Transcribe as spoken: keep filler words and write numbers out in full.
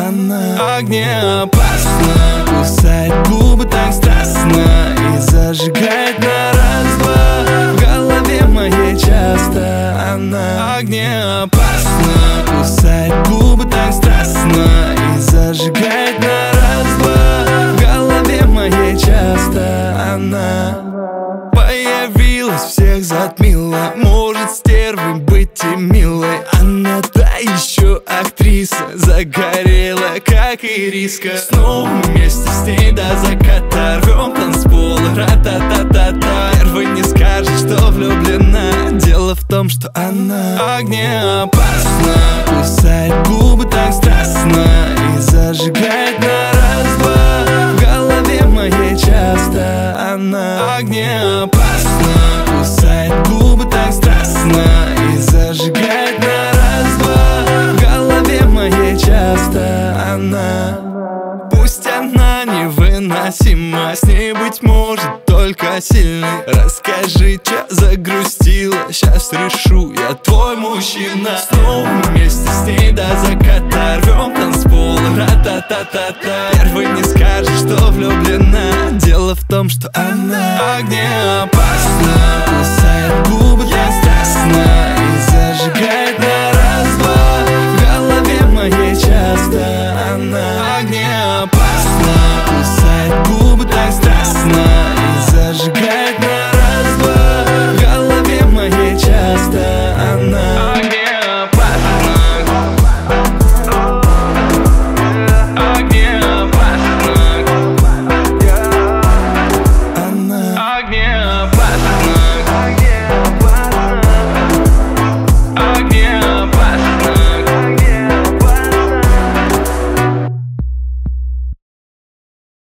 она огнеопасна. Кусает губы так страстно и зажигает на раз-два. В голове моей часто она огнеопасна. Кусает губы так страстно и зажигает на раз-два. В голове моей часто она появилась, всех затмила. Может стервой быть и милой. Она та еще актриса, загорела, как ириска. Снова вместе с ней до заката рвем танцпол, ра-та-та-та-та. Первый не скажет, что влюблена. Дело в том, что она огнеопасна. Кусает губы так страстно и зажигает на раз-два. В голове моей часто она огнеопасна. Кусает губы так страстно и зажигает на раз-два. В голове моей часто она. Пусть она невыносима, с ней быть может только сильный. Расскажи, чё загрустила, сейчас решу, я твой мужчина. Снова вместе с ней до заката рвем танцпол, ра-та-та-та-та. Первый не скажет, что влюблена. Дело в том, что она огнеопасна.